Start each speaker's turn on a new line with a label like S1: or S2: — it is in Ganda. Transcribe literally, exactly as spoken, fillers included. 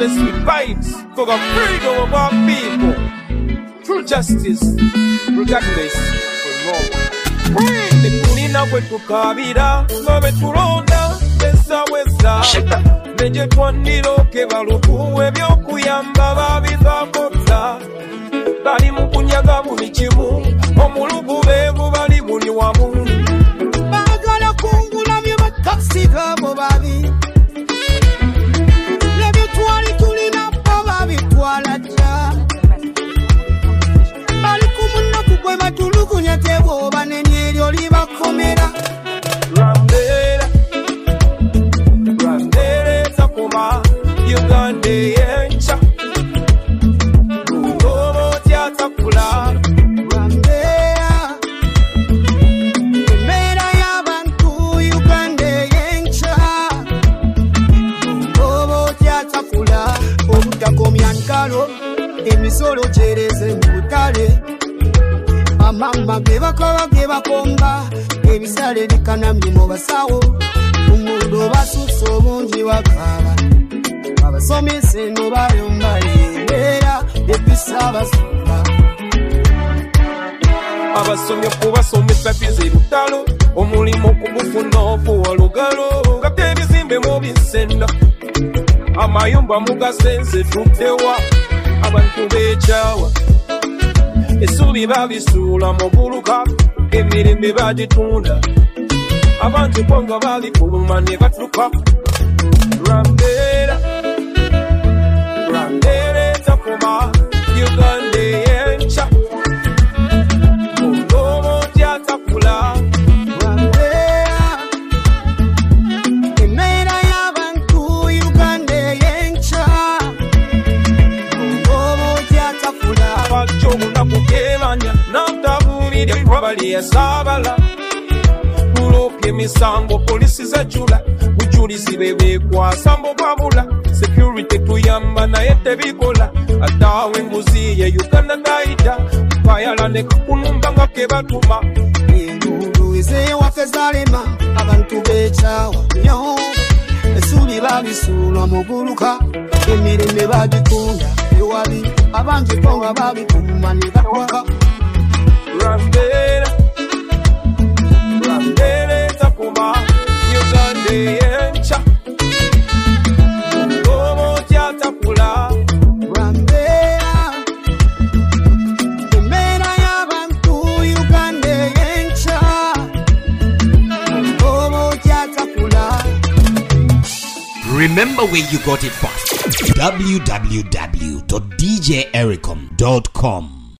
S1: blessed with vibes for the freedom of our people. True justice, regardless of wrong. When tulina kwe tukabira, ngabe tulonda, besa wesa. Neje twandiroke balukuwe byokuyamba babivakota. Bali mukunyaga buli kimu, omulugu beevu bali buli wamu. Bagala kungulamye bataksi gabo babi. Lebyo twali tulina bo babitwala dda. Bali kumunaku gwe batulugunya tebo banenye eryo libakomera. Rambera, Rambera takoma, Uganda yencha. Rugobo tyatakula. Rambera, emera y'abantu Uganda yencha. Rugobo tyatakula. Obutakomya nkalo, emisolo gyereze mu butale. Amamba ge bakoba ge bakomba, ebisale bikanamye mu basawo. Omundo basusa obungi wakaba, abasomese no bayomba era ebisa basomba. Abasomye kubasomesa bize lutalo, omulimo okugufuna ofuwa lugalo, nga byebizimbe mu bisenda. Amayumba mugasense tuttewa, abantu beekyawa. Essubi babisuula mu guluka, emirembe bagitunda. Abantu bonga babikuluma ne batuka. Rambera, Rambera takoma, Uganda yencha. Mugobo tyatakula. Rambera, emera y'abantu Uganda yencha. Mugobo tyatakula. Bacho munaku kebanya, natabulira ebibabali yasabala. Tulopye misango polisi zajula, bujulizi bebekwasa mbobabula. Security tuyamba naye tebikola, atawe nguzi ye Uganda daita. Bayala ne kakunumba nga kebatuma. Engulu ezewaffe zalema, abantu beekyawa nnyo. Essubi babisuula mu guluka, emirembe bagitunda ewali. Abangi bo nga babikuuma ne batwaka. Rambera, Rambera takoma, Uganda yencha. Mugobo tyatakula. Rambera, emera y'abantu Uganda yencha. Mugobo tyatakula.
S2: Remember where you got it from. w w w dot d j ericom dot com